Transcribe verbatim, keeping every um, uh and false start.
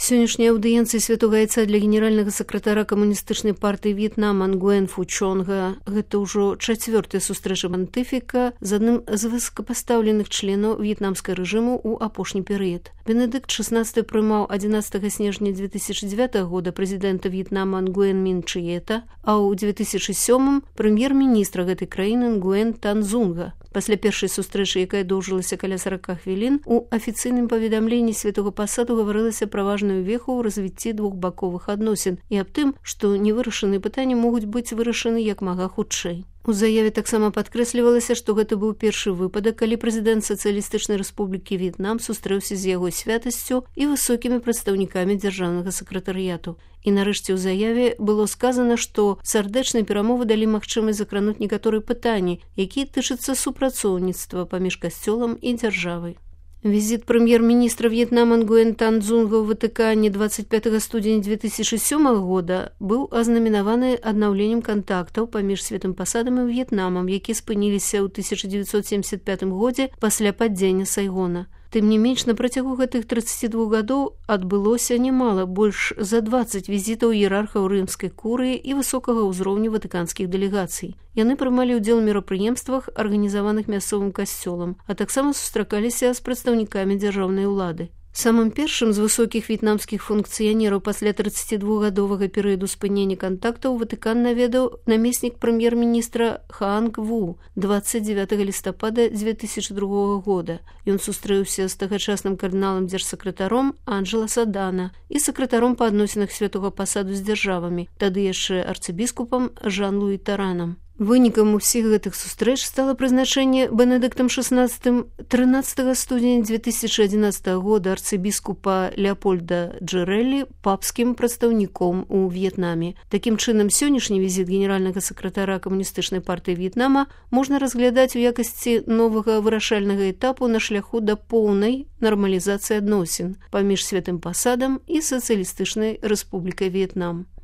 сённяшняй аўдыенцыі святога айца для генеральнага сакратара камуністычнай партыі В'етнама Нгуэн Фу Чонга гэта ўжо чацвёртая сустрэча пантыфіка з адным з высокапастаўленых членаў в'етнамскага рэжыму ў апошні перыяд. Бенедыкт шаснаццаты прымаў адзінаццатага снежня две тысячи дзевятага года прэзідэнта В'етнама Нгуэн Мін Чыета, а ў две тысячи сёмым прэм'ер-міністра гэтай краіны Нгуэн Тан Зунга. Пасля першай сустрэчы, якая доўжылася каля сорока хвілін, у афіцыйным паведамленні святога пасаду гаварылася пра важную веху ў развіцці двухбаковых адносін і аб тым, што невырашаныя пытанні могуць быць вырашаны як мага хутчэй. У заяве таксама падкрэслівалася, што гэта быў першы выпадак, калі прэзідэнт Сацыялістычнай Рэспублікі В'етнам сустрэўся з яго святасцю і высокімі прадстаўнікамі дзяржаўнага сакратарыяту. І нарэшце ў заяве было сказана, што сардэчныя перамовы далі магчымасць закрануць некаторыя пытанні, якія тычацца супрацоўніцтва паміж касцёлам і дзяржавай. Візіт прэм'ер-міністра В'етнама Нгуэн Тан Зунга ў Ватыкане двадцать пятага студзеня две тысячи сёмага года быў азнаменаваны аднаўленнем кантактаў паміж святым пасадам і В'етнамам, які спыніліся ў тысяча дзевяцьсот семьдесят пятым годзе пасля падзення Сайгона. Тым не менш, на працягу гэтых тридцати двух гадоў адбылося немала, больш за двадцать візітаў іерархаў рымскай курыі і высокага ўзроўню ватыканскіх дэлегацый. Яны прымалі ўдзел у мерапрыемствах, арганізаваных мясцовым касцёлам, а таксама сустракаліся з прадстаўнікамі дзяржаўнай улады. Самым першым з высокіх в'етнамскіх функцыянераў пасля тридцатидвухгадовага перыяду спынення кантактаў Ватыкан наведаў намеснік прэм'ер-міністра Хаанг Ву двадцать девятого лістапада две тысячи другого года. Ён сустрэўся з тагачасным кардыналам дзяржсакратаром Анджела Садана і сакратаром па адносінах святога пасаду з дзяржавамі, тады яшчэ арцыбіскупам Жан-Луі Таранам. Вынікам усіх гэтых сустрэч стала прызначэнне Бенедыктам шаснаццатым трынаццатага студзеня две тысячи одиннадцатого года арцыбіскупа Леапольда Джерэлі папскім прадстаўніком у В'етнаме. Такім чынам, сённяшні візіт генеральнага сакратара камуністычнай партыі В'етнама можна разглядаць у якасці новага вырашальнага этапу на шляху да поўнай нармалізацыі адносін паміж святым пасадам і Сацыялістычнай Рэспублікай В'етнам.